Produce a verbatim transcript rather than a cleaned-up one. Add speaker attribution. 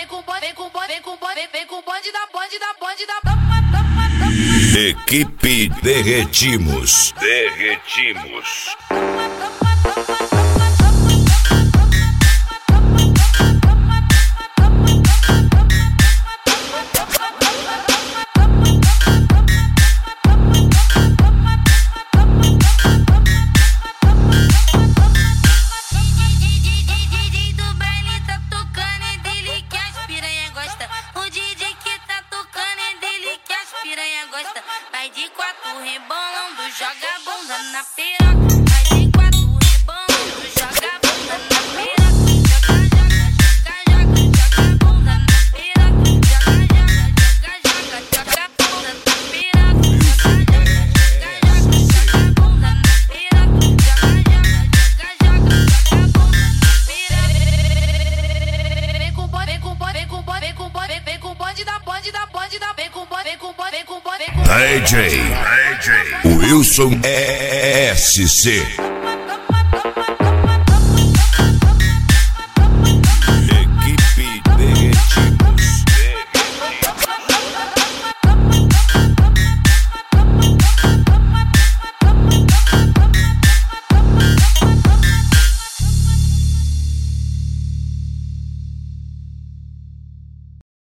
Speaker 1: vem com bonde, vem com bonde, vem com bonde, vem com bonde da bonde da bonde da.
Speaker 2: Equipe Derretimos. Derretimos.
Speaker 1: Vai de quatro rebolando, joga a bunda na piroca. Vai de quatro rebolando, joga a bunda na piroca. Joga, joga, joga, joga a bunda na piroca. Joga, joga, joga, joga, joga a bunda na piroca. Joga, joga, joga, joga a bunda na piroca. Joga, joga, joga, joga, joga a bunda na piroca. Vem com bonde, vem com bonde, vem com bonde, vem com bonde, vem com bonde da bonde da bonde da. Vem com bonde, vem com bonde, vem com bonde, vem com bonde.
Speaker 2: D J, D J Wilson S C.